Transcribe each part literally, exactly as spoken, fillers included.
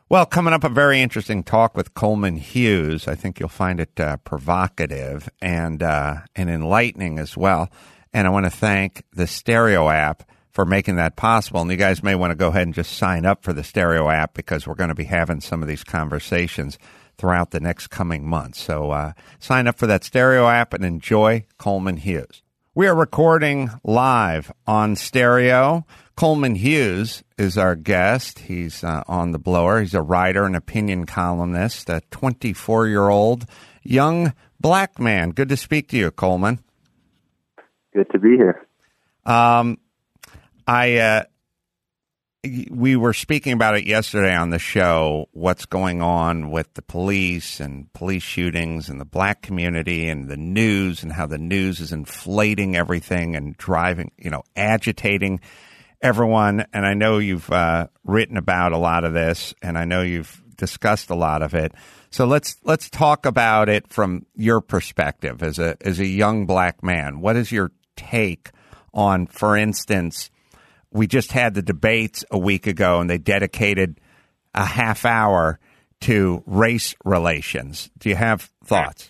Well, coming up, a very interesting talk with Coleman Hughes. I think you'll find it uh, provocative and uh, and enlightening as well. And I want to thank the Stereo app for making that possible. And you guys may want to go ahead and just sign up for the Stereo app because we're going to be having some of these conversations throughout the next coming months. So uh, sign up for that Stereo app and enjoy Coleman Hughes. We are recording live on Stereo. Coleman Hughes is our guest. He's uh, on the blower. He's a writer and opinion columnist, a twenty-four-year-old young black man. Good to speak to you, Coleman. Good to be here. Um, I uh, we were speaking about it yesterday on the show, what's going on with the police and police shootings and the black community and the news and how the news is inflating everything and driving, you know, agitating everyone. And I know you've uh, written about a lot of this, and I know you've discussed a lot of it. So let's let's talk about it from your perspective as a as a young black man. What is your take on, for instance, we just had the debates a week ago, and they dedicated a half hour to race relations. Do you have thoughts?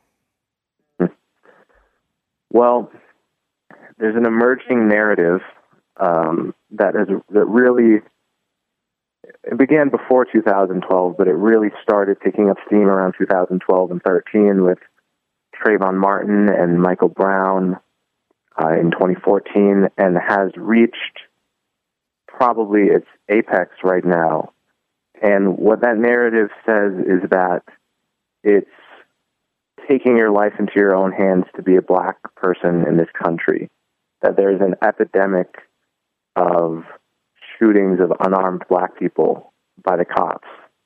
Well, there's an emerging narrative um, that is that really it began before two thousand twelve, but it really started picking up steam around two thousand twelve and thirteen with Trayvon Martin and Michael Brown uh, in twenty fourteen, and has reached probably its apex right now. And what that narrative says is that it's taking your life into your own hands to be a black person in this country, that there's an epidemic of shootings of unarmed black people by the cops,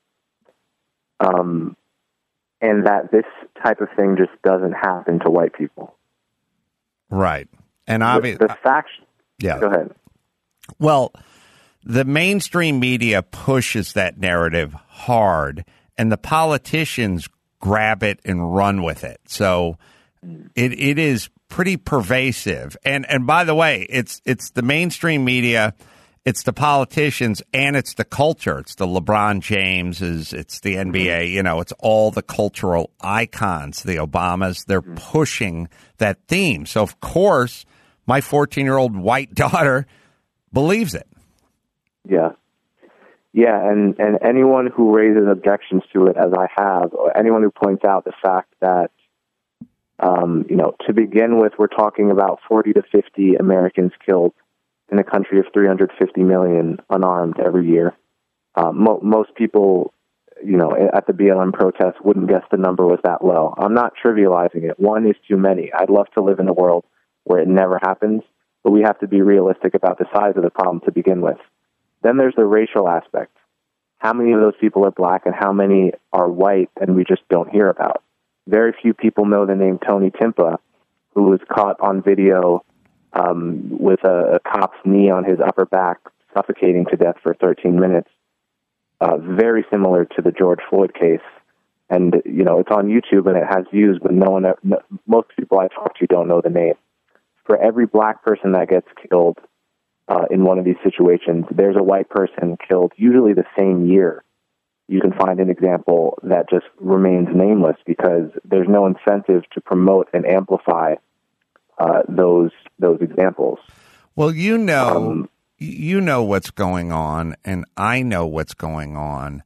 um, and that this type of thing just doesn't happen to white people. Right. And obviously, the, the fact. Yeah. Go ahead. Well, the mainstream media pushes that narrative hard, and the politicians grab it and run with it. So it it is pretty pervasive. And and by the way, it's it's the mainstream media, it's the politicians, and it's the culture. It's the LeBron Jameses, it's the N B A, you know, it's all the cultural icons, the Obamas. They're pushing that theme. So, of course, my fourteen-year-old white daughter believes it. Yeah. Yeah, and, and anyone who raises objections to it, as I have, or anyone who points out the fact that, um, you know, to begin with, we're talking about forty to fifty Americans killed in a country of three hundred fifty million unarmed every year. Uh, mo- most people, you know, at the B L M protests wouldn't guess the number was that low. I'm not trivializing it. One is too many. I'd love to live in a world where it never happens, but we have to be realistic about the size of the problem to begin with. Then there's the racial aspect. How many of those people are black and how many are white and we just don't hear about? Very few people know the name Tony Timpa, who was caught on video um, with a, a cop's knee on his upper back, suffocating to death for thirteen minutes. Uh, very similar to the George Floyd case. And, you know, it's on YouTube and it has views, but no one, no, most people I talk to don't know the name. For every black person that gets killed uh, in one of these situations, there's a white person killed usually the same year. You can find an example that just remains nameless because there's no incentive to promote and amplify uh, those those examples. Well, you know, um, you know what's going on, and I know what's going on.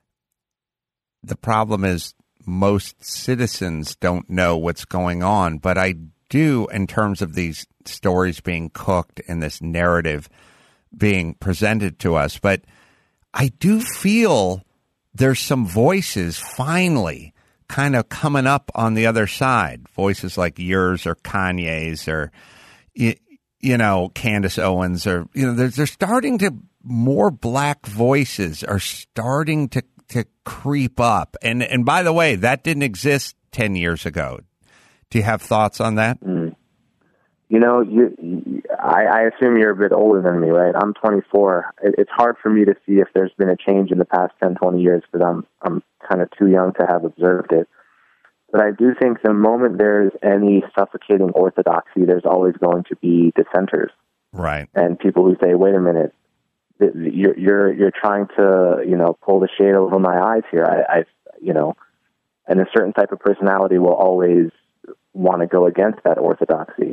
The problem is most citizens don't know what's going on, but I do in terms of these stories being cooked and this narrative being presented to us. But I do feel there's some voices finally kind of coming up on the other side, voices like yours or Kanye's or, you, you know, Candace Owens or, you know, they're, they're starting to, more black voices are starting to, to creep up. And, and by the way, that didn't exist ten years ago. Do you have thoughts on that? Mm. You know, you, you, I, I assume you're a bit older than me, right? I'm twenty-four. It, it's hard for me to see if there's been a change in the past ten, twenty years because I'm I'm kind of too young to have observed it. But I do think the moment there's any suffocating orthodoxy, there's always going to be dissenters. Right. And people who say, wait a minute, you're you're you're trying to, you know, pull the shade over my eyes here. I, I you know, and a certain type of personality will always want to go against that orthodoxy.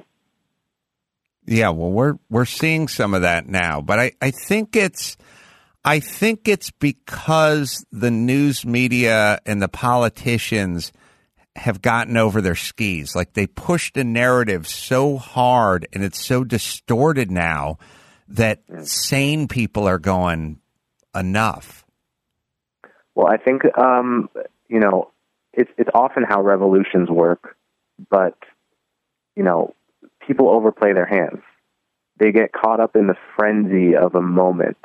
Yeah, well, we're we're seeing some of that now, but I, I think it's I think it's because the news media and the politicians have gotten over their skis. Like, they pushed a narrative so hard, and it's so distorted now that sane people are going, enough. Well, I think um, you know, it's it's often how revolutions work, but you know, people overplay their hands. They get caught up in the frenzy of a moment,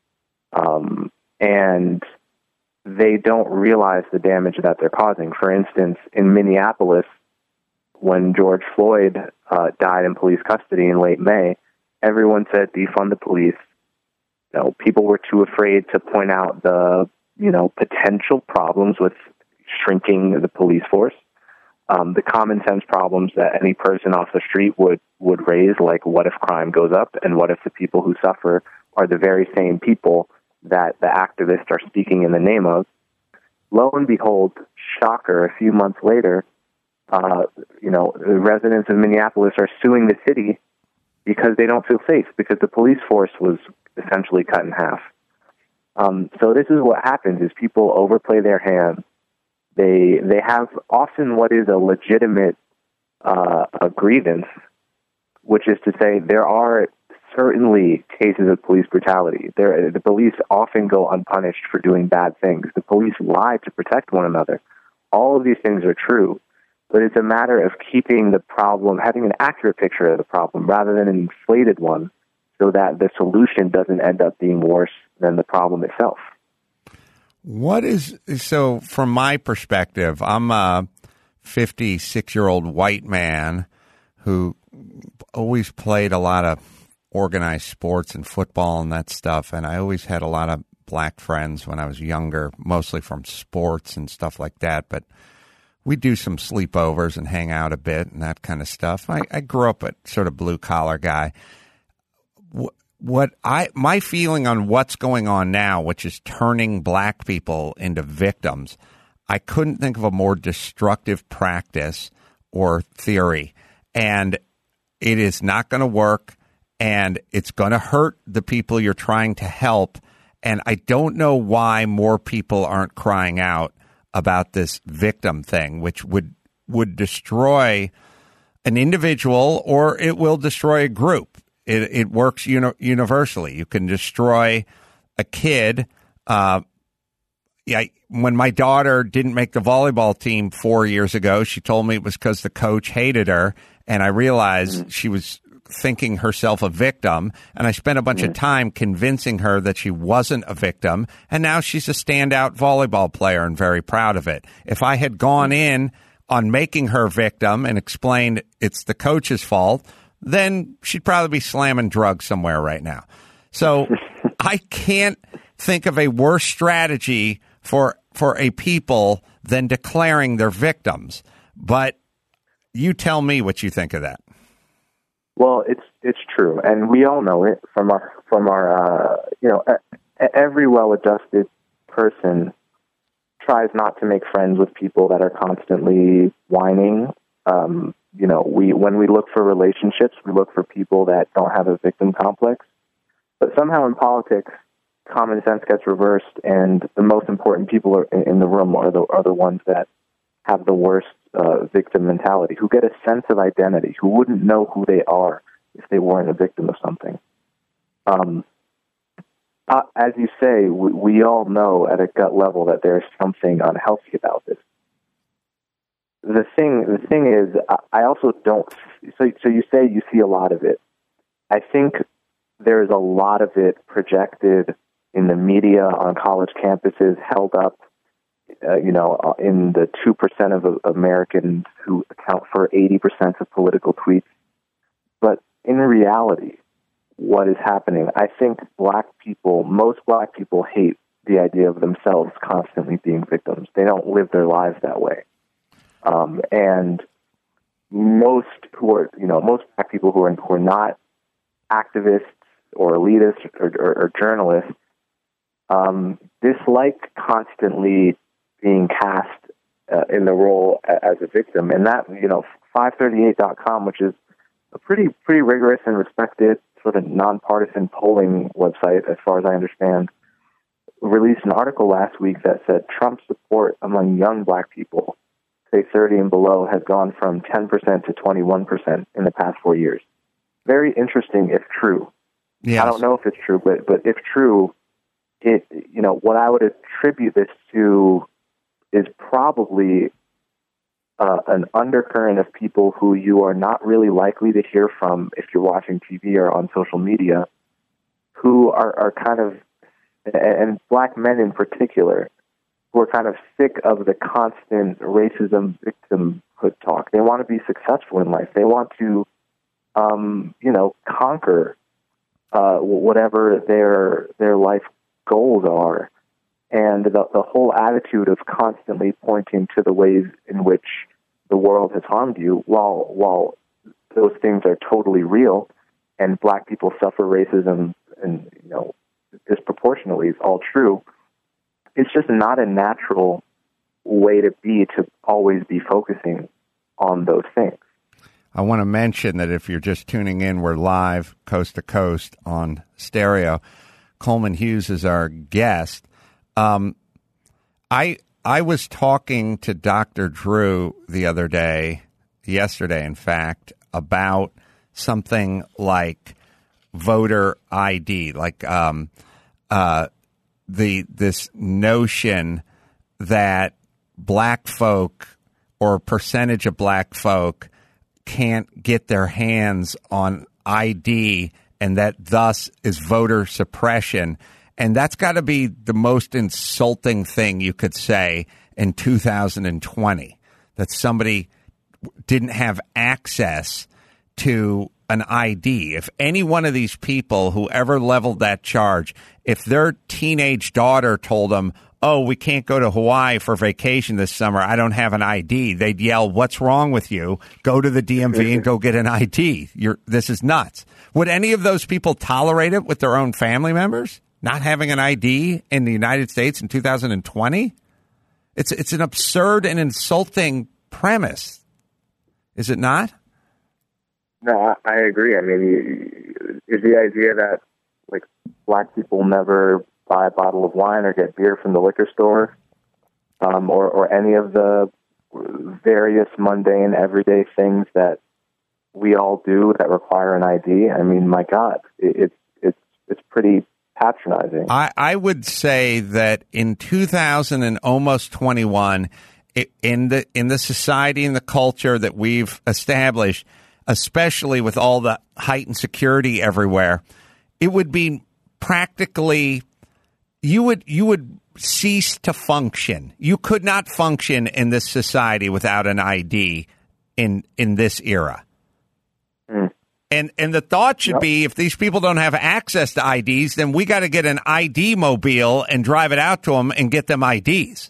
um, and they don't realize the damage that they're causing. For instance, in Minneapolis, when George Floyd uh, died in police custody in late May, everyone said defund the police. You know, people were too afraid to point out the, you know, potential problems with shrinking the police force. Um, the common sense problems that any person off the street would, would raise, like what if crime goes up, and what if the people who suffer are the very same people that the activists are speaking in the name of. Lo and behold, shocker, a few months later, uh, you know, the residents of Minneapolis are suing the city because they don't feel safe, because the police force was essentially cut in half. Um, so this is what happens, is people overplay their hands. They they have often what is a legitimate uh, a grievance, which is to say there are certainly cases of police brutality. There, the police often go unpunished for doing bad things. The police lie to protect one another. All of these things are true, but it's a matter of keeping the problem, having an accurate picture of the problem rather than an inflated one, so that the solution doesn't end up being worse than the problem itself. What is, so from my perspective, I'm a fifty-six-year-old white man who always played a lot of organized sports and football and that stuff, and I always had a lot of black friends when I was younger, mostly from sports and stuff like that, but we do some sleepovers and hang out a bit and that kind of stuff. I, I grew up a sort of blue-collar guy. What I my feeling on what's going on now, which is turning black people into victims, I couldn't think of a more destructive practice or theory, and it is not going to work, and it's going to hurt the people you're trying to help, and I don't know why more people aren't crying out about this victim thing, which would would destroy an individual, or it will destroy a group. It, it works uni- universally. You can destroy a kid. Uh, yeah, when my daughter didn't make the volleyball team four years ago, she told me it was because the coach hated her, and I realized mm-hmm. she was thinking herself a victim, and I spent a bunch mm-hmm. of time convincing her that she wasn't a victim, and now she's a standout volleyball player and very proud of it. If I had gone in on making her victim and explained it's the coach's fault, then she'd probably be slamming drugs somewhere right now. So I can't think of a worse strategy for for a people than declaring they're victims. But you tell me what you think of that. Well, it's it's true, and we all know it from our from our uh, you know every well-adjusted person tries not to make friends with people that are constantly whining. Um, You know, we when we look for relationships, we look for people that don't have a victim complex. But somehow in politics, common sense gets reversed, and the most important people are in, in the room are the are the ones that have the worst uh, victim mentality, who get a sense of identity, who wouldn't know who they are if they weren't a victim of something. Um, uh, as you say, we, we all know at a gut level that there's something unhealthy about this. The thing, the thing is, I also don't. So, so you say you see a lot of it. I think there's a lot of it projected in the media, on college campuses, held up. Uh, you know, in the two percent of uh, Americans who account for eighty percent of political tweets. But in reality, what is happening? I think black people, most black people, hate the idea of themselves constantly being victims. They don't live their lives that way. Um, and most who are, you know, most black people who are, who are not activists, or elitist or, or, or journalist um, dislike constantly being cast uh, in the role as a victim. And that, you know, five thirty-eight dot com, which is a pretty pretty rigorous and respected sort of nonpartisan polling website, as far as I understand, released an article last week that said Trump's support among young black people, say thirty and below, has gone from ten percent to twenty-one percent in the past four years. Very interesting if true. Yes. I don't know if it's true, but but if true, it you know what I would attribute this to is probably uh, an undercurrent of people who you are not really likely to hear from if you're watching T V or on social media, who are, are kind of, and black men in particular, who are kind of sick of the constant racism victimhood talk. They want to be successful in life. They want to, um, you know, conquer uh, whatever their their life goals are. And the, the whole attitude of constantly pointing to the ways in which the world has harmed you, while while those things are totally real, and black people suffer racism and, you know, disproportionately, is all true. It's just not a natural way to be, to always be focusing on those things. I want to mention that if you're just tuning in, we're live, coast to coast on stereo. Coleman Hughes is our guest. Um, I I was talking to Doctor Drew the other day, yesterday, in fact, about something like voter I D, like um, uh, the this notion that black folk or a percentage of black folk can't get their hands on I D, and that thus is voter suppression. And that's got to be the most insulting thing you could say in two thousand twenty, that somebody didn't have access to an I D. If any one of these people who ever leveled that charge, if their teenage daughter told them, oh, we can't go to Hawaii for vacation this summer, I don't have an I D, they'd yell, what's wrong with you? Go to the D M V and go get an I D. You're, this is nuts. Would any of those people tolerate it with their own family members? Not having an I D in the United States in two thousand twenty? It's it's an absurd and insulting premise. Is it not? No, I agree. I mean, is the idea that, like, black people never buy a bottle of wine or get beer from the liquor store, um, or, or any of the various mundane, everyday things that we all do that require an I D? I mean, my God, it, it's it's it's pretty patronizing. I, I would say that in two thousand and almost twenty-one, it, in the in the society and the culture that we've established, especially with all the heightened security everywhere, it would be practically you would you would cease to function. You could not function in this society without an I D in in this era. Mm. And and the thought should Yep. be, if these people don't have access to I Ds, then we got to get an I D mobile and drive it out to them and get them I Ds.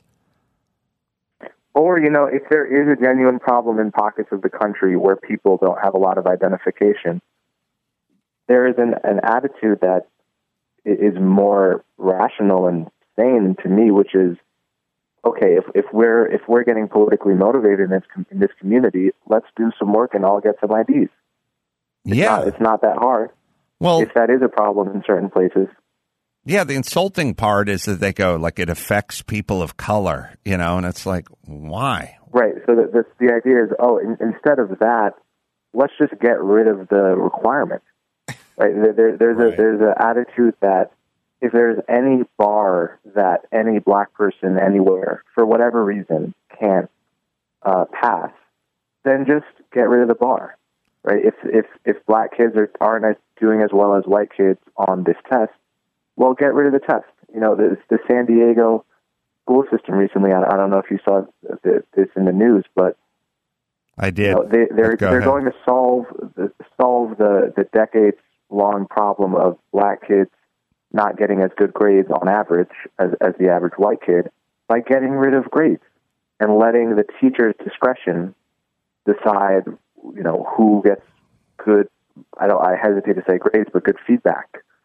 Or, you know, if there is a genuine problem in pockets of the country where people don't have a lot of identification, there is an, an attitude that is more rational and sane to me, which is, okay, if, if we're if we're getting politically motivated in this in this community, let's do some work and all get some I Ds. It's Yeah, not, it's not that hard. Well, if that is a problem in certain places. Yeah, the insulting part is that they go, like, it affects people of color, you know, and it's like, why? Right. So the, the, the idea is, oh, in, instead of that, let's just get rid of the requirement. Right. There, there's Right. a there's an attitude that if there's any bar that any black person anywhere, for whatever reason, can't uh, pass, then just get rid of the bar. Right. If if if black kids are aren't doing as well as white kids on this test, well, get rid of the test. You know, the, the San Diego school system recently, I, I don't know if you saw this in the news, but I did. You know, they, they're go they're ahead. going to solve the, solve the, the decades-long problem of black kids not getting as good grades on average as, as the average white kid by getting rid of grades and letting the teacher's discretion decide, you know, who gets good, I don't, I hesitate to say grades, but good feedback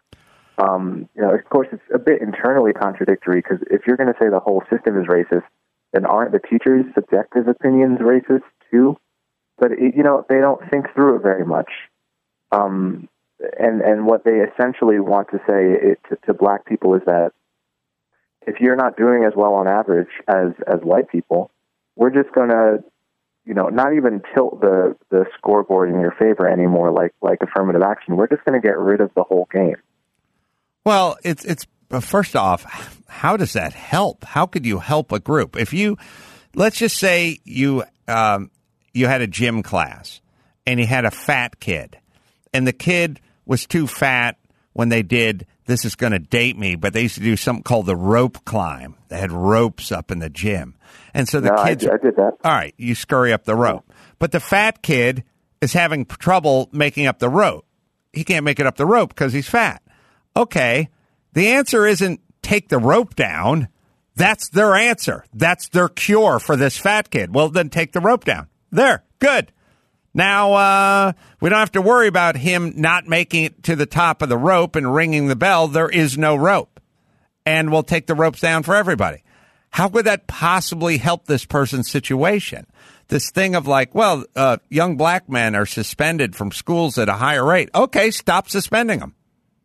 Um, you know, of course, it's a bit internally contradictory because if you're going to say the whole system is racist, then aren't the teachers' subjective opinions racist too? But it, you know, they don't think through it very much. Um, and and what they essentially want to say it, to, to black people is that if you're not doing as well on average as as white people, we're just going to, you know, not even tilt the, the scoreboard in your favor anymore, like like affirmative action. We're just going to get rid of the whole game. Well, it's it's first off, how does that help? How could you help a group if you, let's just say you um, you had a gym class and you had a fat kid, and the kid was too fat when they did. This is going to date me, but they used to do something called the rope climb. They had ropes up in the gym. And so the no, kids... I, I did that. All right, you scurry up the rope. But the fat kid is having trouble making up the rope. He can't make it up the rope because he's fat. Okay, the answer isn't take the rope down. That's their answer. That's their cure for this fat kid. Well, then take the rope down. There, good. Now, uh, we don't have to worry about him not making it to the top of the rope and ringing the bell. There is no rope. And we'll take the ropes down for everybody. How could that possibly help this person's situation? This thing of like, well, uh, young black men are suspended from schools at a higher rate. Okay, stop suspending them.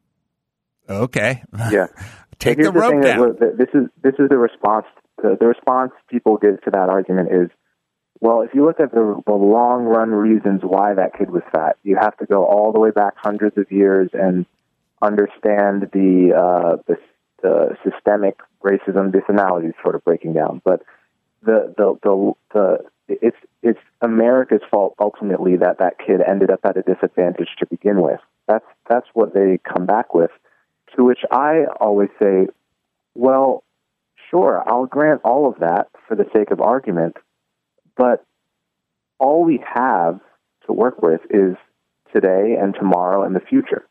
Okay. Yeah. Take the rope the down. That, this is this is the response. The, the response people give to that argument is, well, if you look at the, the long-run reasons why that kid was fat, you have to go all the way back hundreds of years and understand the uh, the, the systemic racism. This analogy is sort of breaking down, but the the the, the it's it's America's fault ultimately that that kid ended up at a disadvantage to begin with. That's that's what they come back with. To which I always say, well, sure, I'll grant all of that for the sake of argument. But all we have to work with is today and tomorrow and the future.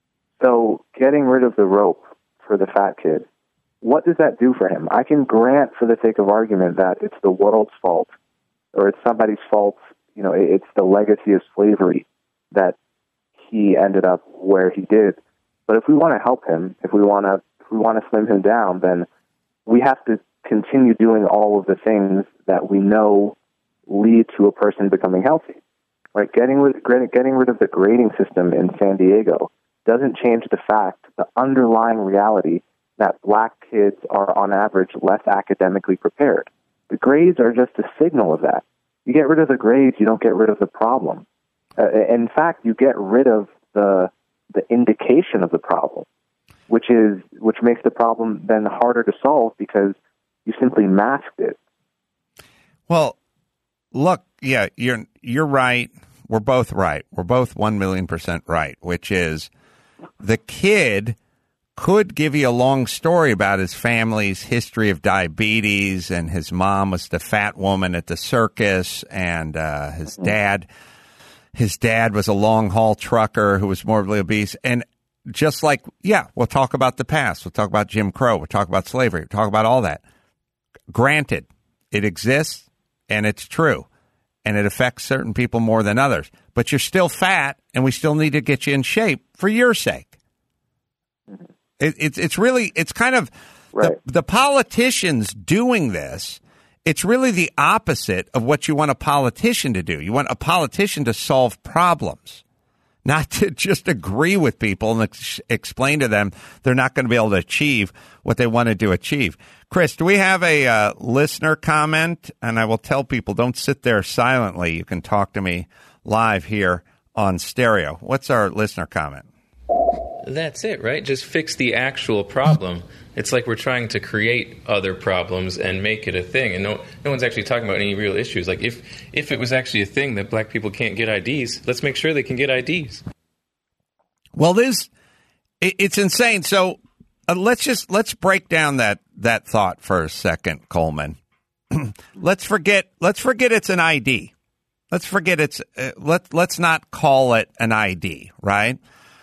So getting rid of the rope for the fat kid, what does that do for him? I can grant for the sake of argument that it's the world's fault or it's somebody's fault. You know, it's the legacy of slavery that he ended up where he did. But if we want to help him, if we want to, if we want to slim him down, then we have to continue doing all of the things that we know lead to a person becoming healthy. Right? Getting rid, getting rid of the grading system in San Diego doesn't change the fact, the underlying reality that black kids are on average less academically prepared. The grades are just a signal of that. You get rid of the grades, you don't get rid of the problem. Uh, in fact, you get rid of the the indication of the problem, which is which makes the problem then harder to solve because you simply masked it. Well, look, yeah, you're you're right. We're both right. We're both one million percent right, which is the kid could give you a long story about his family's history of diabetes, and his mom was the fat woman at the circus, and uh, his mm-hmm. dad, his dad was a long haul trucker who was morbidly obese, and just like, yeah, we'll talk about the past. We'll talk about Jim Crow. We'll talk about slavery. We'll talk about all that. Granted, it exists and it's true and it affects certain people more than others, but you're still fat and we still need to get you in shape for your sake. It, it's, it's really, it's kind of right. the, the politicians doing this. It's really the opposite of what you want a politician to do. You want a politician to solve problems, not to just agree with people and ex- explain to them they're not going to be able to achieve what they wanted to achieve. Chris, do we have a uh, listener comment? And I will tell people, don't sit there silently. You can talk to me live here on stereo. What's our listener comment? That's it, right? Just fix the actual problem. It's like we're trying to create other problems and make it a thing, and no, no one's actually talking about any real issues. Like if if it was actually a thing that black people can't get I Ds, let's make sure they can get I Ds. Well, this it, it's insane. So uh, let's just let's break down that that thought for a second, Coleman. let's forget let's forget it's an I D. Let's forget it's uh, let let's not call it an I D, right?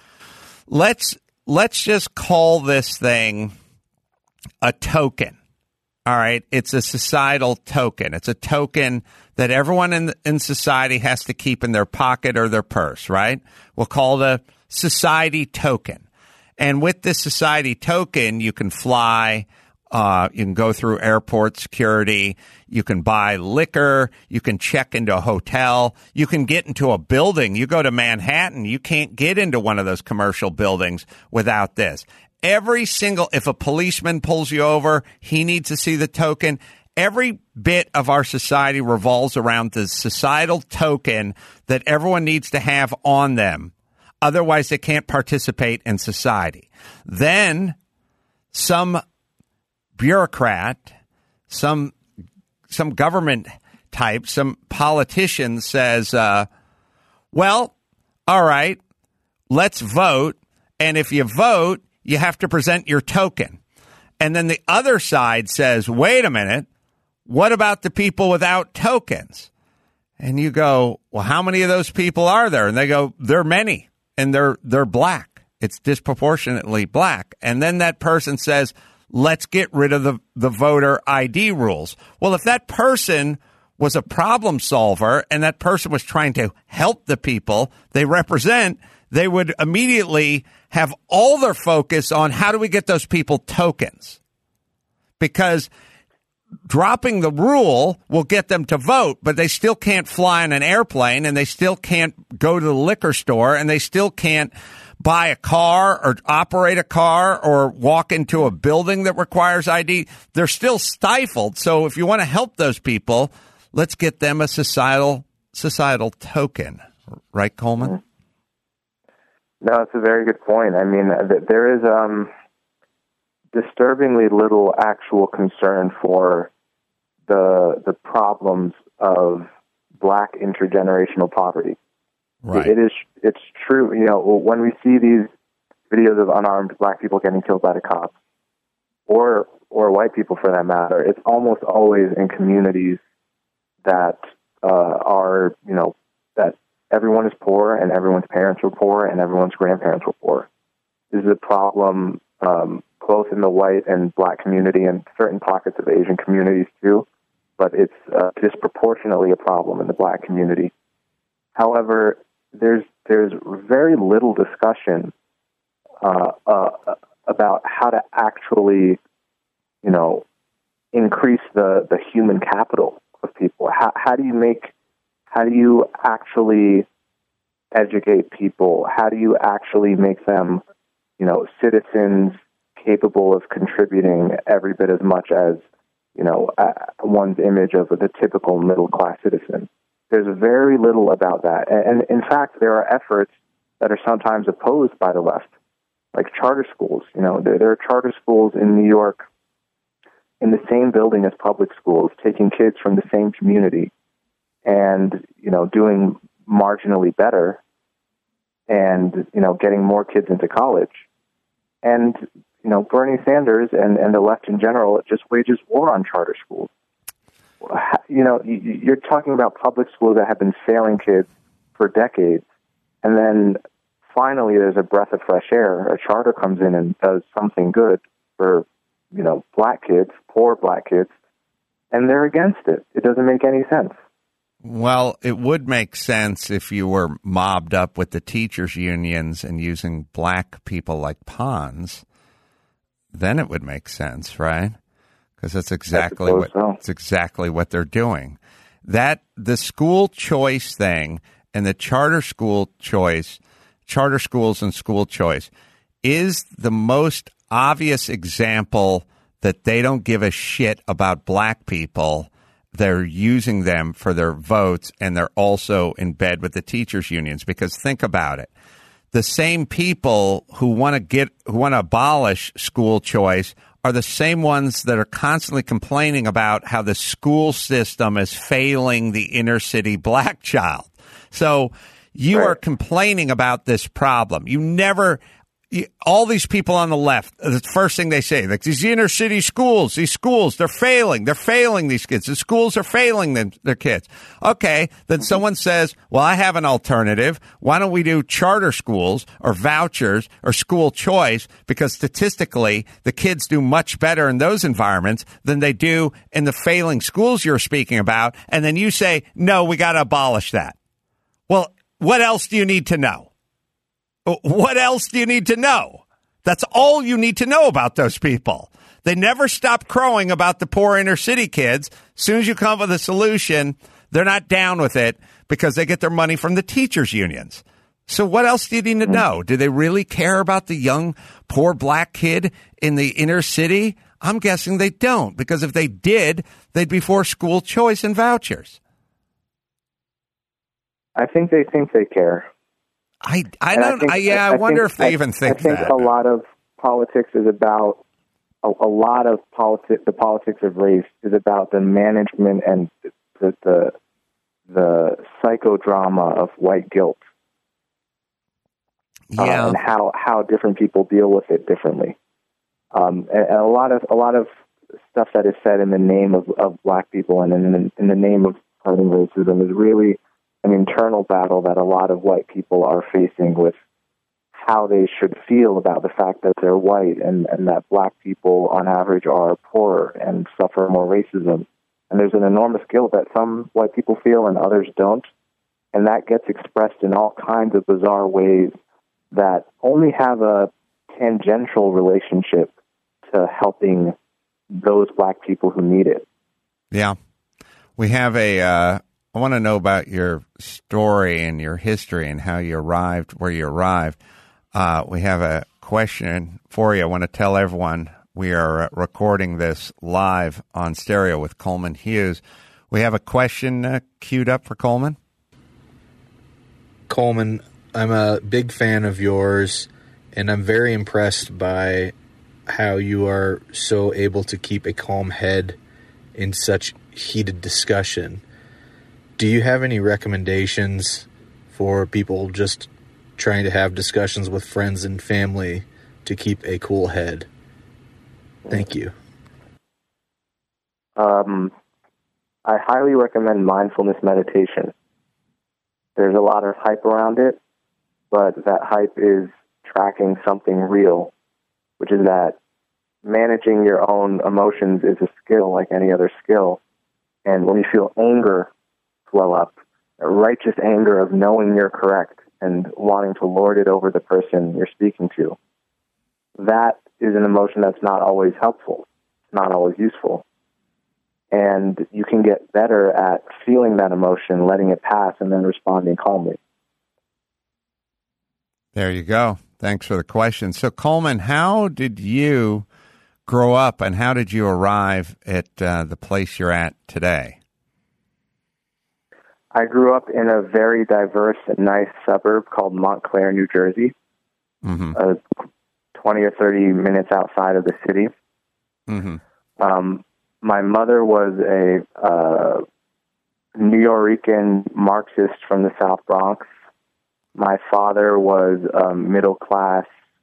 Let's let's just call this thing a token. All right, it's a societal token. It's a token that everyone in in society has to keep in their pocket or their purse, right? We'll call it a society token. And with this society token, you can fly, uh, you can go through airport security, you can buy liquor, you can check into a hotel, you can get into a building. You go to Manhattan, you can't get into one of those commercial buildings without this. Every single, if a policeman pulls you over, he needs to see the token. Every bit of our society revolves around the societal token that everyone needs to have on them. Otherwise, they can't participate in society. Then some bureaucrat, some some government type, some politician says, uh, well, all right, let's vote. And if you vote, you have to present your token. And then the other side says, wait a minute, what about the people without tokens? And you go, well, how many of those people are there? And they go, there are many. And they're they're black. It's disproportionately black. And then that person says, let's get rid of the, the voter I D rules. Well, if that person was a problem solver and that person was trying to help the people they represent, they would immediately have all their focus on how do we get those people tokens? Because dropping the rule will get them to vote, but they still can't fly on an airplane and they still can't go to the liquor store and they still can't buy a car or operate a car or walk into a building that requires I D. They're still stifled. So if you want to help those people, let's get them a societal societal token. Right, Coleman? No, it's a very good point. I mean, there is um, disturbingly little actual concern for the the problems of black intergenerational poverty. Right. It is. It's true. You know, when we see these videos of unarmed black people getting killed by the cops, or or white people for that matter, it's almost always in communities that uh, are, you know, that everyone is poor and everyone's parents were poor and everyone's grandparents were poor. This is a problem um, both in the white and black community and certain pockets of Asian communities too, but it's uh, disproportionately a problem in the black community. However, there's there's very little discussion uh, uh, about how to actually, you know, increase the, the human capital of people. How, how do you make, how do you actually educate people? How do you actually make them, you know, citizens capable of contributing every bit as much as, you know, uh, one's image of the typical middle-class citizen? There's very little about that. And, and in fact, there are efforts that are sometimes opposed by the left, like charter schools. You know, there, there are charter schools in New York in the same building as public schools, taking kids from the same community and, you know, doing marginally better and, you know, getting more kids into college. And, you know, Bernie Sanders and, and the left in general just wages war on charter schools. You know, you're talking about public schools that have been failing kids for decades, and then finally there's a breath of fresh air. A charter comes in and does something good for, you know, black kids, poor black kids, and they're against it. It doesn't make any sense. Well, it would make sense if you were mobbed up with the teachers' unions and using black people like pawns. Then it would make sense, right? Because that's exactly what so. that's exactly what they're doing. That the school choice thing and the charter school choice, charter schools and school choice, is the most obvious example that they don't give a shit about black people. They're using them for their votes, and they're also in bed with the teachers' unions. Because think about it. The same people who want to get who want to abolish school choice are the same ones that are constantly complaining about how the school system is failing the inner city black child. So you right. are complaining about this problem. You never, you, all these people on the left, the first thing they say, like these inner city schools, these schools, they're failing. They're failing these kids. The schools are failing them, their kids. Okay, then someone says, well, I have an alternative. Why don't we do charter schools or vouchers or school choice? Because statistically, the kids do much better in those environments than they do in the failing schools you're speaking about. And then you say, no, we got to abolish that. Well, what else do you need to know? What else do you need to know? That's all you need to know about those people. They never stop crowing about the poor inner city kids. As soon as you come up with a solution, they're not down with it because they get their money from the teachers' unions. So what else do you need to know? Do they really care about the young, poor black kid in the inner city? I'm guessing they don't, because if they did, they'd be for school choice and vouchers. I think they think they care. I, I And don't, think- I, yeah, I, I wonder think- if they I- even think I think that. a lot of politics is about, a, a lot of politics, the politics of race is about the management and the, the, the psychodrama of white guilt. Yeah. Uh, and how, how different people deal with it differently. Um, and, and a lot of, a lot of stuff that is said in the name of, of black people and in the, in the name of fighting racism is really an internal battle that a lot of white people are facing with how they should feel about the fact that they're white and, and that black people on average are poorer and suffer more racism. And there's an enormous guilt that some white people feel and others don't. And that gets expressed in all kinds of bizarre ways that only have a tangential relationship to helping those black people who need it. Yeah. We have a, uh, I want to know about your story and your history and how you arrived where you arrived. Uh, we have a question for you. I want to tell everyone we are uh, recording this live on stereo with Coleman Hughes. We have a question uh, queued up for Coleman. Coleman, I'm a big fan of yours, and I'm very impressed by how you are so able to keep a calm head in such heated discussion. Do you have any recommendations for people just trying to have discussions with friends and family to keep a cool head? Thank you. Um, I highly recommend mindfulness meditation. There's a lot of hype around it, but that hype is tracking something real, which is that managing your own emotions is a skill like any other skill. And when you feel anger swell up, a righteous anger of knowing you're correct and wanting to lord it over the person you're speaking to, that is an emotion that's not always helpful, not always useful. And you can get better at feeling that emotion, letting it pass, and then responding calmly. There you go. Thanks for the question. So, Coleman, how did you grow up and how did you arrive at uh, the place you're at today? I grew up in a very diverse and nice suburb called Montclair, New Jersey, Mm-hmm. uh, twenty or thirty minutes outside of the city. Mm-hmm. Um, my mother was a uh, New Yorican Marxist from the South Bronx. My father was um, middle class,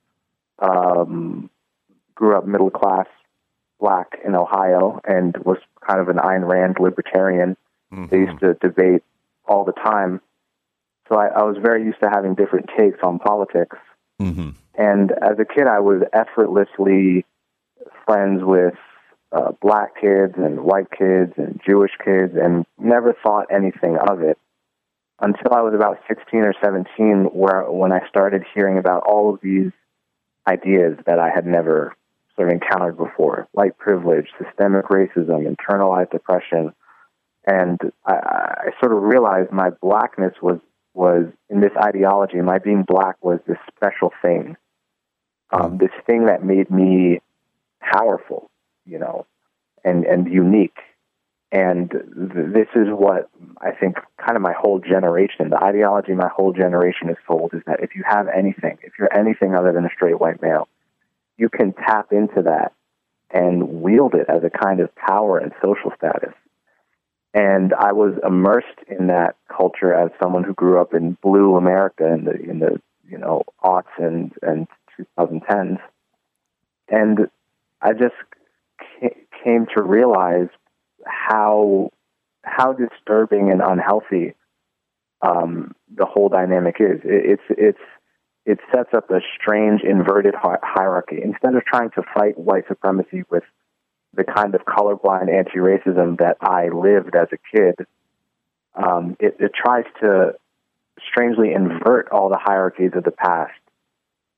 um, grew up middle class black in Ohio and was kind of an Ayn Rand libertarian. Mm-hmm. They used to debate all the time. So I, I was very used to having different takes on politics. Mm-hmm. And as a kid, I was effortlessly friends with uh, black kids and white kids and Jewish kids and never thought anything of it until I was about sixteen or seventeen, where when I started hearing about all of these ideas that I had never sort of encountered before, white privilege, systemic racism, internalized oppression. And I, I sort of realized my blackness was, was in this ideology. My being black was this special thing, um, this thing that made me powerful, you know, and, and unique. And th- this is what I think kind of my whole generation, the ideology my whole generation is sold, is that if you have anything, if you're anything other than a straight white male, you can tap into that and wield it as a kind of power and social status. And I was immersed in that culture as someone who grew up in blue America in the in the you know aughts and and twenty tens, and I just came to realize how how disturbing and unhealthy um, the whole dynamic is. It, it's it's it sets up a strange inverted hi- hierarchy. Instead of trying to fight white supremacy with the kind of colorblind anti-racism that I lived as a kid, um, it, it tries to strangely invert all the hierarchies of the past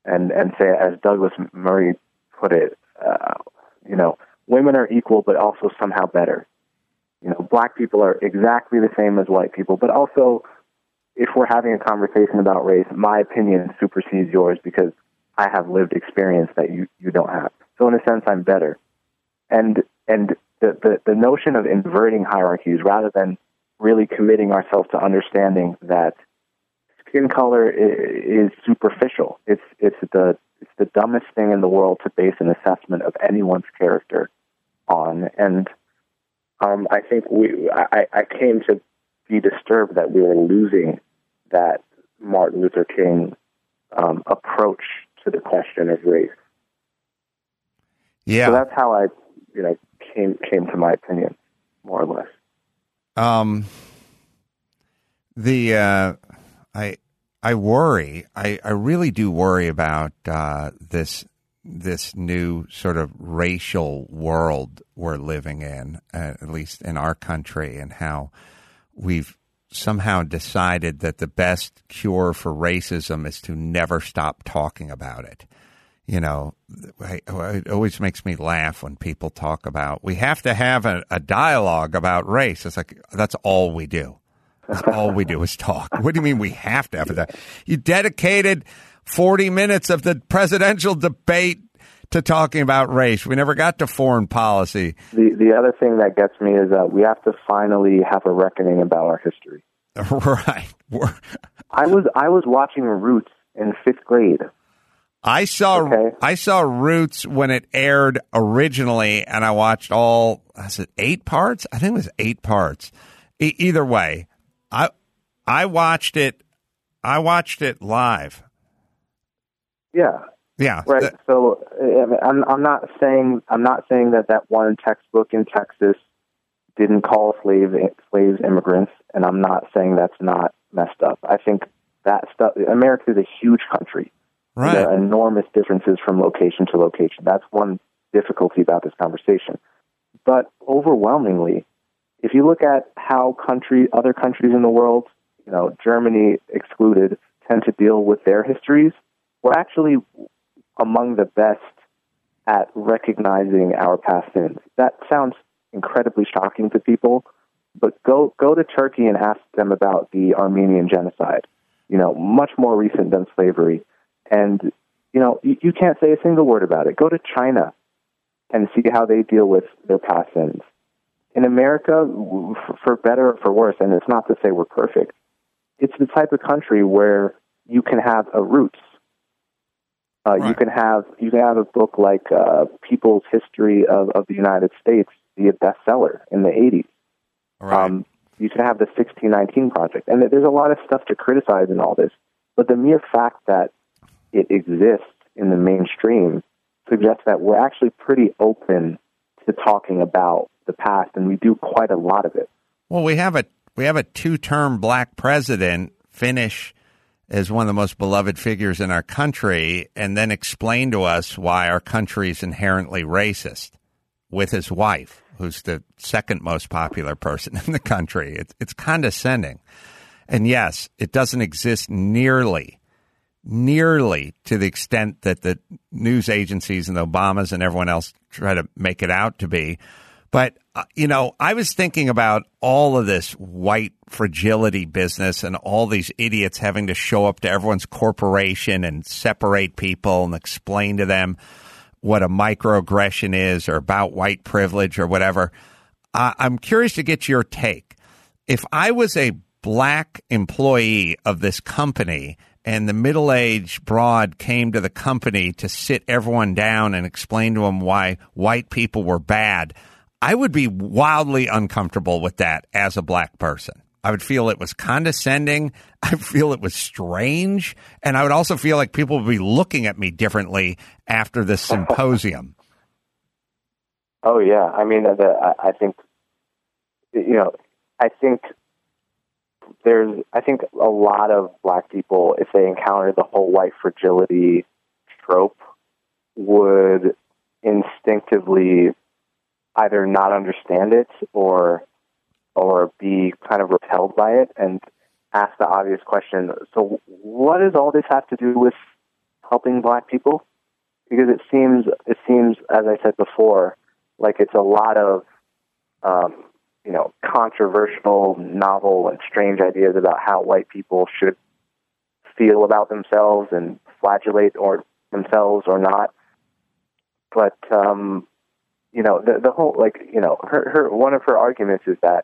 and, and say, as Douglas Murray put it, uh, you know, women are equal, but also somehow better. You know, black people are exactly the same as white people, but also, if we're having a conversation about race, my opinion supersedes yours because I have lived experience that you, you don't have. So in a sense, I'm better. And and the, the, the notion of inverting hierarchies rather than really committing ourselves to understanding that skin color is, is superficial. It's it's the it's the dumbest thing in the world to base an assessment of anyone's character on. And um, I think we I, I came to be disturbed that we were losing that Martin Luther King um, approach to the question of race. Yeah. So that's how I, you know, came came to my opinion, more or less. Um. The uh, I I worry. I, I really do worry about uh, this this new sort of racial world we're living in, uh, at least in our country, and how we've somehow decided that the best cure for racism is to never stop talking about it. You know, I, it always makes me laugh when people talk about, we have to have a, a dialogue about race. It's like, that's all we do. That's all we do is talk. What do you mean we have to have that? You dedicated forty minutes of the presidential debate to talking about race. We never got to foreign policy. The the other thing that gets me is that we have to finally have a reckoning about our history. Right. I was I was watching Roots in fifth grade. I saw okay. I saw Roots when it aired originally, and I watched all. Was it eight parts? I think it was eight parts. E- either way, I I watched it. I watched it live. Yeah. Yeah. Right. That, so I'm I'm not saying I'm not saying that that one textbook in Texas didn't call slave slaves immigrants, and I'm not saying that's not messed up. I think that stuff. America is a huge country. right. There are enormous differences from location to location. That's one difficulty about this conversation. But overwhelmingly, if you look at how country other countries in the world, you know, Germany excluded, tend to deal with their histories, we're actually among the best at recognizing our past sins. That sounds incredibly shocking to people, but go go to Turkey and ask them about the Armenian genocide, you know, much more recent than slavery. And, you know, you, you can't say a single word about it. Go to China and see how they deal with their past sins. In America, for better or for worse, and it's not to say we're perfect, it's the type of country where you can have a roots. Uh, right. You can have you can have a book like uh, People's History of, of the United States be a bestseller in the eighties. Right. Um, you can have the sixteen nineteen Project, and there's a lot of stuff to criticize in all this. But the mere fact that it exists in the mainstream suggests that we're actually pretty open to talking about the past, and we do quite a lot of it. Well, we have a we have a two-term black president finish as one of the most beloved figures in our country, and then explain to us why our country is inherently racist with his wife, who's the second most popular person in the country. It's, it's condescending. And yes, it doesn't exist nearly, nearly to the extent that the news agencies and the Obamas and everyone else try to make it out to be. But, uh, you know, I was thinking about all of this white fragility business and all these idiots having to show up to everyone's corporation and separate people and explain to them what a microaggression is or about white privilege or whatever. Uh, I'm curious to get your take. If I was a black employee of this company and the middle-aged broad came to the company to sit everyone down and explain to them why white people were bad, I would be wildly uncomfortable with that as a black person. I would feel it was condescending. I would feel it was strange. And I would also feel like people would be looking at me differently after this symposium. Oh, yeah. I mean, the, I think, you know, I think there's, I think a lot of black people, if they encounter the whole white fragility trope, would instinctively either not understand it or or be kind of repelled by it and ask the obvious question, so what does all this have to do with helping black people? Because it seems, it seems, as I said before, like it's a lot of, um, you know, controversial, novel, and strange ideas about how white people should feel about themselves and flagellate or themselves or not. But, um, you know, the, the whole, like, you know, her, her, one of her arguments is that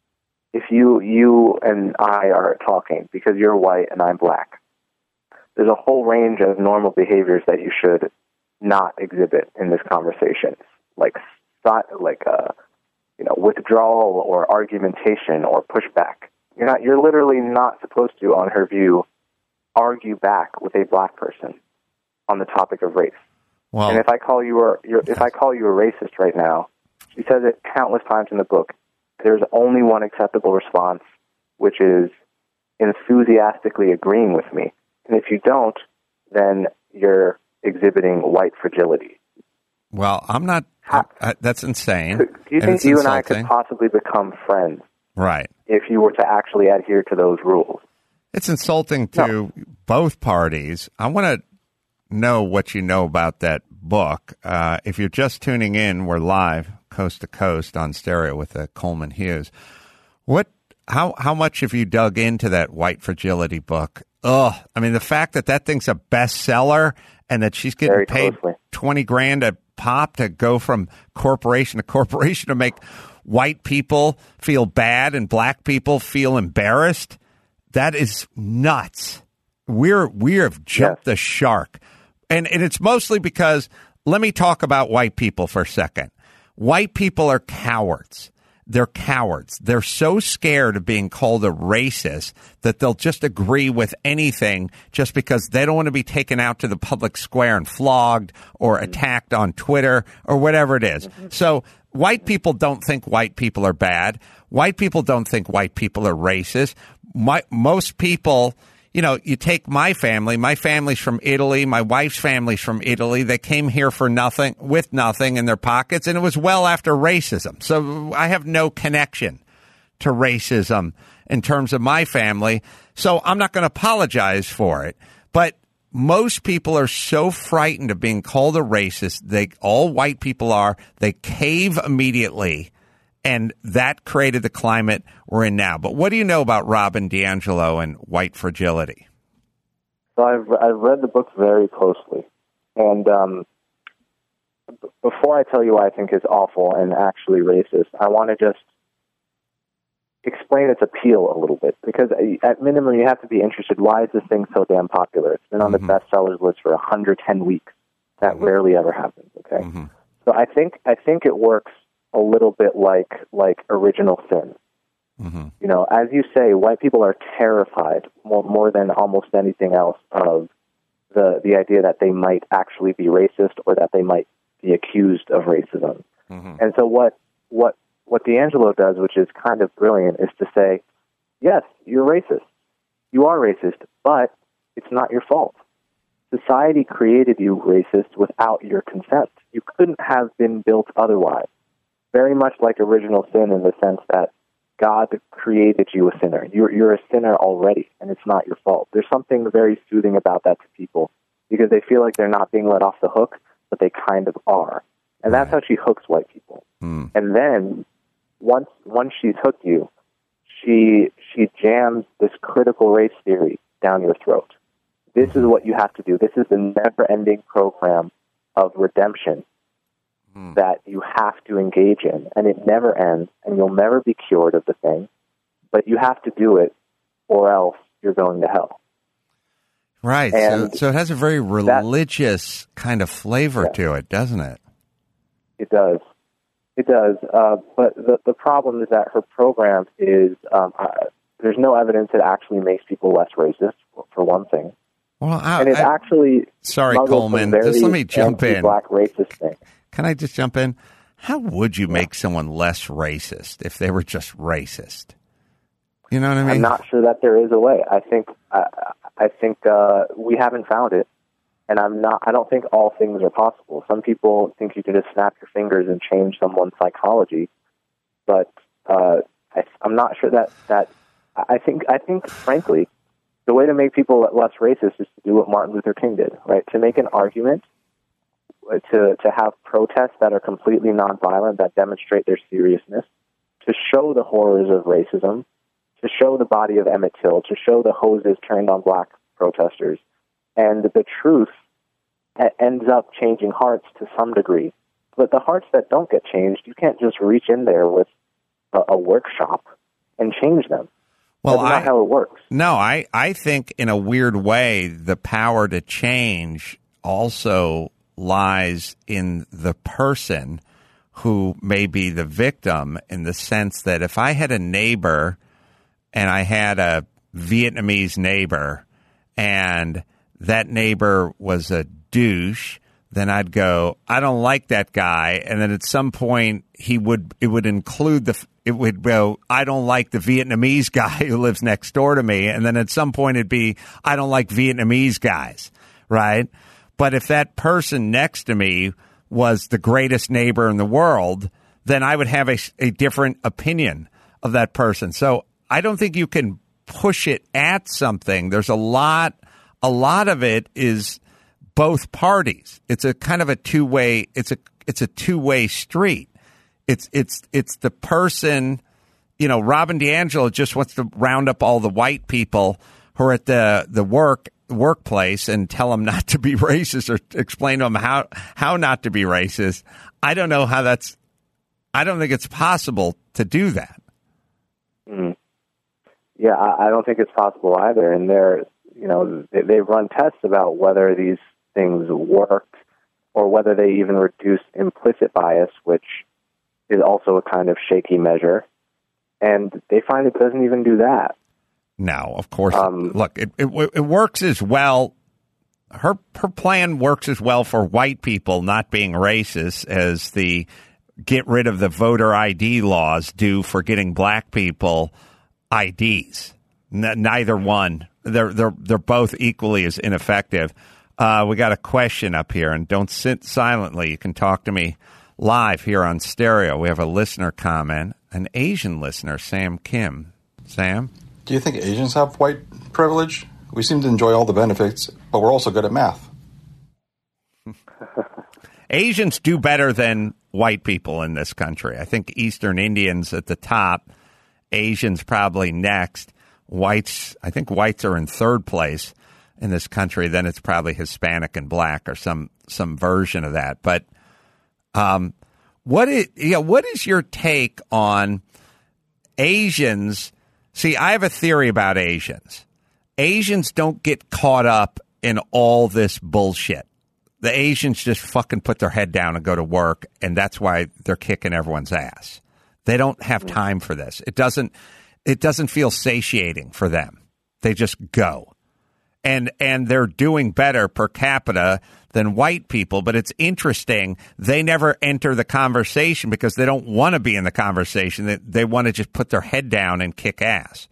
if you, you and I are talking because you're white and I'm black, there's a whole range of normal behaviors that you should not exhibit in this conversation, like, like, uh, you know, withdrawal or argumentation or pushback. You're not, you're literally not supposed to, on her view, argue back with a black person on the topic of race. Well, and if I call you a, you're, if I call you a racist right now, she says it countless times in the book, there's only one acceptable response, which is enthusiastically agreeing with me. And if you don't, then you're exhibiting white fragility. Well, I'm not. How, I, that's insane. Could, do you and think you insulting. and I could possibly become friends? Right. If you were to actually adhere to those rules. It's insulting to no. both parties. I want to know what you know about that book. Uh, if you're just tuning in, we're live, coast to coast on stereo with uh, Coleman Hughes. What? How how much have you dug into that White Fragility book? Ugh. I mean, the fact that that thing's a bestseller and that she's getting Very paid closely. twenty grand a pop to go from corporation to corporation to make white people feel bad and black people feel embarrassed. That is nuts. We're we have jumped yes. the shark. And and it's mostly because, let me talk about white people for a second. White people are cowards. They're cowards. They're so scared of being called a racist that they'll just agree with anything just because they don't want to be taken out to the public square and flogged or attacked on Twitter or whatever it is. So white people don't think white people are bad. White people don't think white people are racist. My, most people, you know, you take my family. My family's from Italy. My wife's family's from Italy. They came here for nothing, with nothing in their pockets, and it was well after racism. So I have no connection to racism in terms of my family. So I'm not going to apologize for it. But most people are so frightened of being called a racist. They all white people are. They cave immediately. And that created the climate we're in now. But what do you know about Robin DiAngelo and White Fragility? So I've I've read the book very closely, and um, b- before I tell you why I think it's awful and actually racist, I want to just explain its appeal a little bit, because at minimum you have to be interested. Why is this thing so damn popular? It's been on mm-hmm. the bestsellers list for one hundred ten weeks. That mm-hmm. rarely ever happens. Okay, mm-hmm. so I think I think it works a little bit like like Original Sin. Mm-hmm. You know, as you say, white people are terrified more more than almost anything else of the the idea that they might actually be racist or that they might be accused of racism. Mm-hmm. And so what what what DiAngelo does, which is kind of brilliant, is to say, yes, you're racist. You are racist, but it's not your fault. Society created you racist without your consent. You couldn't have been built otherwise. Very much like Original Sin in the sense that God created you a sinner. You're, you're a sinner already, and it's not your fault. There's something very soothing about that to people because they feel like they're not being let off the hook, but they kind of are. And that's how she hooks white people. Mm. And then once once she's hooked you, she she jams this critical race theory down your throat. This is what you have to do. This is the never-ending program of redemption that you have to engage in, and it never ends, and you'll never be cured of the thing, but you have to do it, or else you're going to hell. Right. So, so it has a very religious that, kind of flavor yeah. to it, doesn't it? It does. It does. Uh, but the, the problem is that her program is, um, uh, there's no evidence it actually makes people less racist, for one thing. Well, I, and it I, actually sorry, Coleman, just let me jump in. Black racist thing. Can I just jump in? How would you make someone less racist if they were just racist? You know what I mean? I'm not sure that there is a way. I think I, I think uh, we haven't found it, and I'm not. I don't think all things are possible. Some people think you can just snap your fingers and change someone's psychology, but uh, I, I'm not sure that that. I think I think frankly the way to make people less racist is to do what Martin Luther King did, right? To make an argument, to to have protests that are completely nonviolent, that demonstrate their seriousness, to show the horrors of racism, to show the body of Emmett Till, to show the hoses turned on black protesters. And the truth ends up changing hearts to some degree. But the hearts that don't get changed, you can't just reach in there with a, a workshop and change them. Well, That's not I, how it works. No, I, I think in a weird way, the power to change also lies in the person who may be the victim, in the sense that if I had a neighbor and I had a Vietnamese neighbor and that neighbor was a douche, then I'd go, I don't like that guy. And then at some point he would, it would include the, it would go, I don't like the Vietnamese guy who lives next door to me. And then at some point it'd be, I don't like Vietnamese guys. Right. But if that person next to me was the greatest neighbor in the world, then I would have a, a different opinion of that person. So I don't think you can push it at something. There's a lot, a lot of it is both parties. It's a kind of a two-way, it's a, it's a two-way street. It's, it's, it's the person, you know, Robin DiAngelo just wants to round up all the white people who are at the, the work, workplace and tell them not to be racist, or explain to them how, how not to be racist. I don't know how that's, I don't think it's possible to do that. Mm. Yeah, I, I don't think it's possible either. And they're, you know, they, they've run tests about whether these things work or whether they even reduce implicit bias, which is also a kind of shaky measure. And they find it doesn't even do that. No, of course. Um, look, it, it it works as well. Her her plan works as well for white people not being racist as the get rid of the voter I D laws do for getting black people I Ds. N- neither one. They're they're they're both equally as ineffective. Uh, we got a question up here, and don't sit silently. You can talk to me live here on stereo. We have a listener comment, an Asian listener, Sam Kim. Sam? Do you think Asians have white privilege? We seem to enjoy all the benefits, but we're also good at math. Asians do better than white people in this country. I think Eastern Indians at the top, Asians probably next. Whites, I think whites are in third place in this country. Then it's probably Hispanic and black or some some version of that. But um, what is yeah, what is your take on Asians? See, I have a theory about Asians. Asians don't get caught up in all this bullshit. The Asians just fucking put their head down and go to work, and that's why they're kicking everyone's ass. They don't have time for this. It doesn't it doesn't feel satiating for them. They just go. And and they're doing better per capita than white people, but it's interesting. They never enter the conversation because they don't want to be in the conversation. They, they want to just put their head down and kick ass.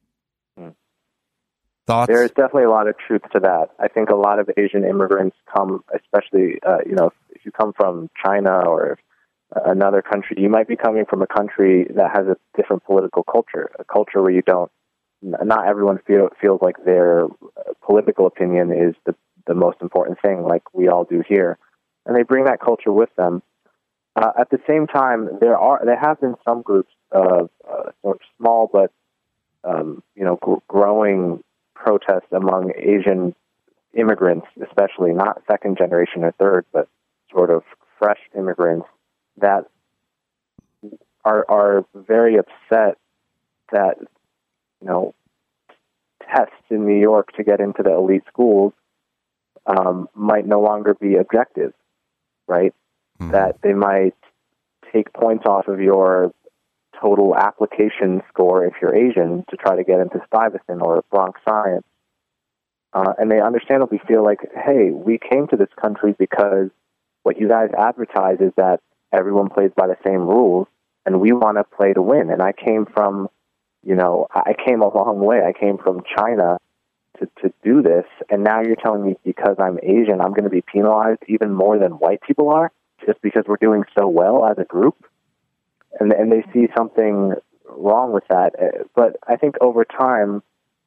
Thoughts? There's definitely a lot of truth to that. I think a lot of Asian immigrants come, especially, uh, you know, if you come from China or another country, you might be coming from a country that has a different political culture, a culture where you don't, not everyone feel, feels like their political opinion is the, the most important thing, like we all do here. And they bring that culture with them. Uh, at the same time, there are there have been some groups of uh, sort of small but um, you know gr- growing protests among Asian immigrants, especially not second generation or third, but sort of fresh immigrants that are are very upset that you know tests in New York to get into the elite schools um, might no longer be objective, right? Mm-hmm. That they might take points off of your total application score if you're Asian to try to get into Stuyvesant or Bronx Science. Uh, and they understandably feel like, hey, we came to this country because what you guys advertise is that everyone plays by the same rules, and we want to play to win. And I came from, you know, I came a long way. I came from China to, to do this, and now you're telling me because I'm Asian, I'm going to be penalized even more than white people are, just because we're doing so well as a group. And and they see something wrong with that. But I think over time,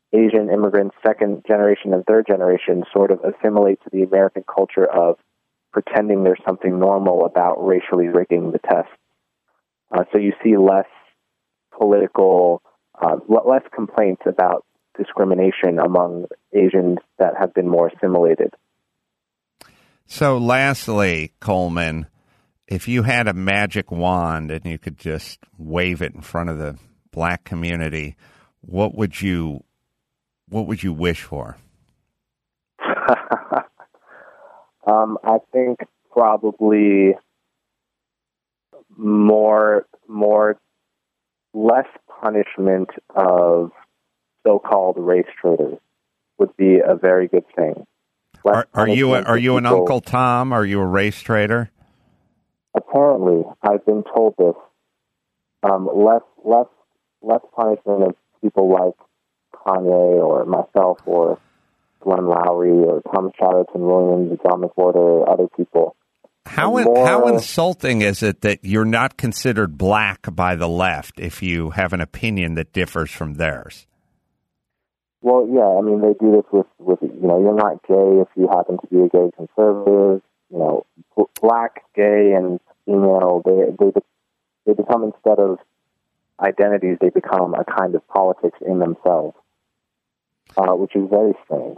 Asian immigrants, second generation and third generation, sort of assimilate to the American culture of pretending there's something normal about racially rigging the tests. Uh, so you see less political, uh, less complaints about discrimination among Asians that have been more assimilated. So lastly, Coleman, if you had a magic wand and you could just wave it in front of the black community, what would you what would you wish for? um, I think probably more more less punishment of so-called race traitors would be a very good thing. Are, are you a, are you an people. Uncle Tom? Are you a race traitor? Apparently, I've been told this. Um, less less less punishment of people like Kanye or myself or Glenn Lowry or Thomas Chatterton Williams, John McWhorter, or other people. How in, more, how insulting is it that you're not considered black by the left if you have an opinion that differs from theirs? Well, yeah, I mean, they do this with, with, you know, you're not gay if you happen to be a gay conservative. You know, black, gay, and female, they, they, they become, instead of identities, they become a kind of politics in themselves, uh, which is very strange.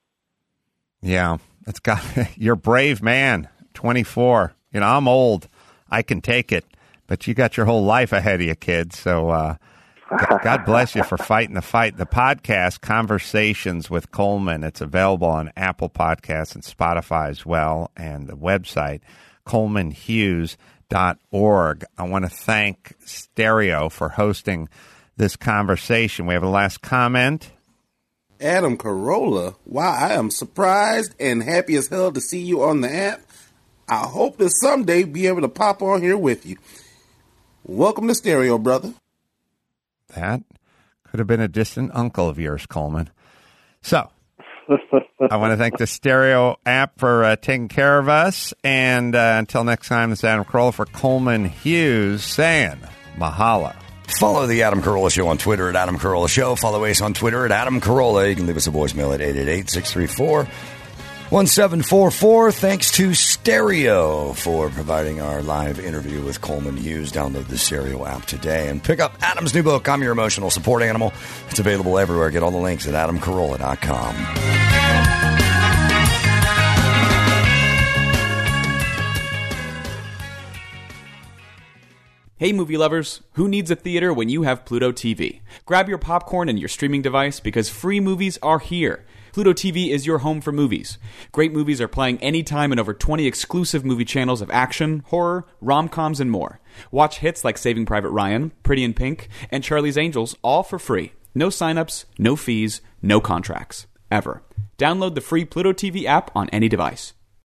Yeah, it's got, you're a brave man, twenty-four. You know, I'm old. I can take it. But you got your whole life ahead of you, kid. So, uh, God bless you for fighting the fight. The podcast, Conversations with Coleman, it's available on Apple Podcasts and Spotify as well, and the website, coleman hughes dot org. I want to thank Stereo for hosting this conversation. We have a last comment. Adam Carolla, wow, I am surprised and happy as hell to see you on the app. I hope to someday be able to pop on here with you. Welcome to Stereo, brother. That could have been a distant uncle of yours, Coleman. So, I want to thank the Stereo app for uh, taking care of us. And uh, until next time, this is Adam Carolla for Coleman Hughes saying mahalo. Follow the Adam Carolla Show on Twitter at Adam Carolla Show. Follow Ace on Twitter at Adam Carolla. You can leave us a voicemail at eight eight eight, six three four, one seven four four. Thanks to Stereo for providing our live interview with Coleman Hughes. Download the Stereo app today and pick up Adam's new book, I'm Your Emotional Support Animal. It's available everywhere. Get all the links at adam carolla dot com. Hey movie lovers, who needs a theater when you have Pluto T V? Grab your popcorn and your streaming device because free movies are here. Pluto T V is your home for movies. Great movies are playing anytime in over twenty exclusive movie channels of action, horror, rom-coms, and more. Watch hits like Saving Private Ryan, Pretty in Pink, and Charlie's Angels all for free. No signups, no fees, no contracts. Ever. Download the free Pluto T V app on any device.